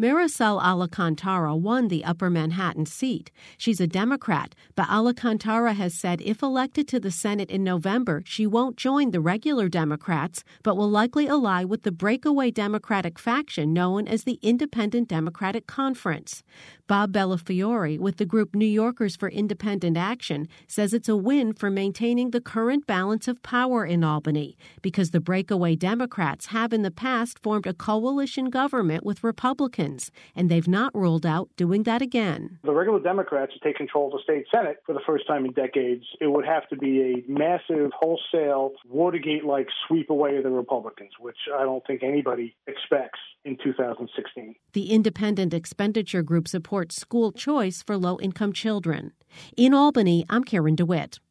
Marisol Alcantara won the Upper Manhattan seat. She's a Democrat, but Alcantara has said if elected to the Senate in November, she won't join the regular Democrats, but will likely ally with the breakaway Democratic faction known as the Independent Democratic Conference. Bob Bellafiore, with the group New Yorkers for Independent Action, says it's a win for maintaining the current balance of power in Albany, because the breakaway Democrats have in the past formed a coalition government with Republicans, and they've not ruled out doing that again. The regular Democrats take control of the state Senate for the first time in decades. It would have to be a massive, wholesale, Watergate-like sweep away of the Republicans, which I don't think anybody expects in 2016. The Independent Expenditure Group supports school choice for low-income children. In Albany, I'm Karen DeWitt.